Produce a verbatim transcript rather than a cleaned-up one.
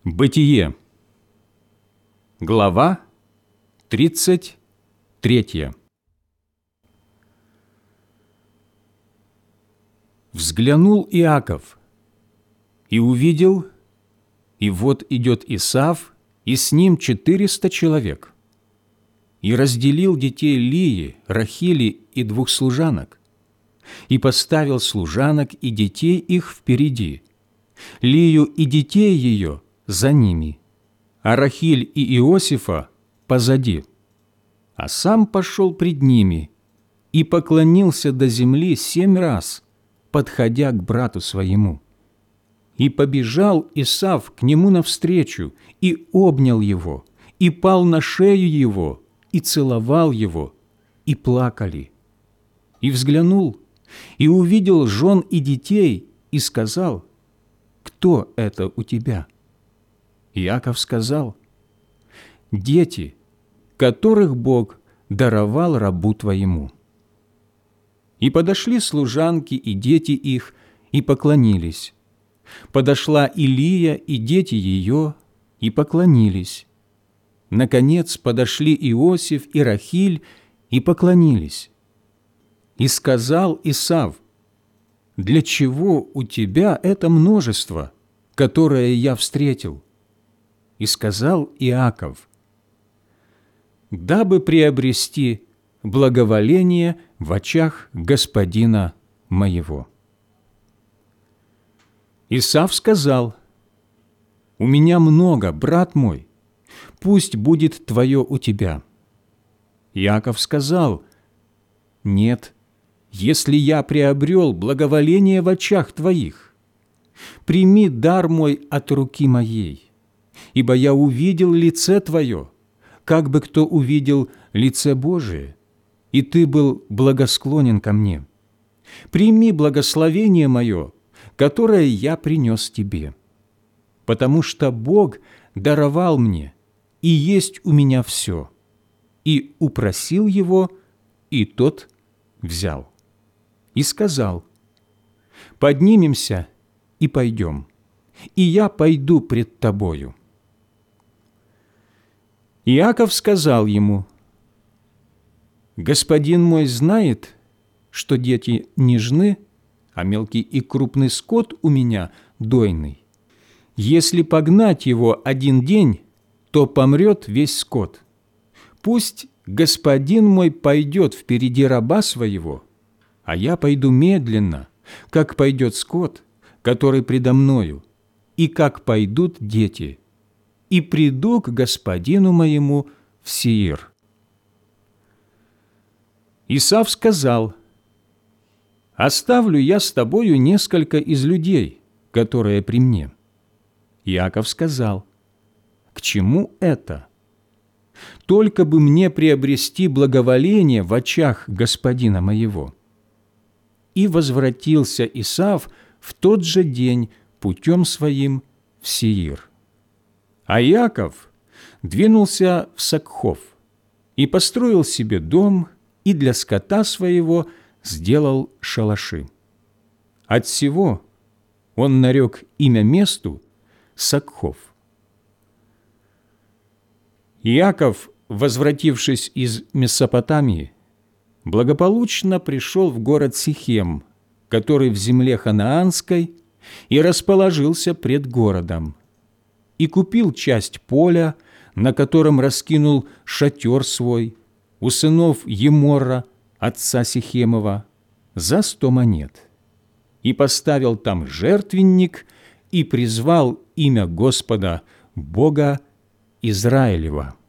Бытие. Глава тридцать третья. Взглянул Иаков и увидел, и вот идет Исав, и с ним четыреста человек. И разделил детей Лии, Рахили и двух служанок, и поставил служанок и детей их впереди, Лию и детей ее за ними, а Рахиль и Иосифа позади. А сам пошел пред ними и поклонился до земли семь раз, подходя к брату своему. И побежал Исав к нему навстречу, и обнял его, и пал на шею его, и целовал его, и плакали. И взглянул, и увидел жен и детей, и сказал: «Кто это у тебя?» Иаков сказал: «Дети, которых Бог даровал рабу твоему». И подошли служанки и дети их, и поклонились. Подошла и Лия и дети ее, и поклонились. Наконец подошли Иосиф и Рахиль, и поклонились. И сказал Исав: «Для чего у тебя это множество, которое я встретил?» И сказал Иаков: «Дабы приобрести благоволение в очах господина моего». Исав сказал: «У меня много, брат мой, пусть будет твое у тебя». Иаков сказал: «Нет, если я приобрел благоволение в очах твоих, прими дар мой от руки моей, ибо я увидел лице твое, как бы кто увидел лице Божие, и ты был благосклонен ко мне. Прими благословение мое, которое я принес тебе, потому что Бог даровал мне, и есть у меня все». И упросил его, и тот взял. И сказал: «Поднимемся и пойдем, и я пойду пред тобою». Иаков сказал ему: «Господин мой знает, что дети нежны, а мелкий и крупный скот у меня дойный. Если погнать его один день, то помрет весь скот. Пусть господин мой пойдет впереди раба своего, а я пойду медленно, как пойдет скот, который предо мною, и как пойдут дети, и приду к господину моему в Сеир». Исав сказал: «Оставлю я с тобою несколько из людей, которые при мне». Иаков сказал: «К чему это? Только бы мне приобрести благоволение в очах господина моего». И возвратился Исав в тот же день путем своим в Сеир. А Иаков двинулся в Сокхов и построил себе дом, и для скота своего сделал шалаши. Отсего он нарек имя месту Сокхов. Иаков, возвратившись из Месопотамии, благополучно пришел в город Сихем, который в земле ханаанской, и расположился пред городом, и купил часть поля, на котором раскинул шатер свой, у сынов Емора, отца Сихемова, за сто монет, и поставил там жертвенник, и призвал имя Господа, Бога Израилева.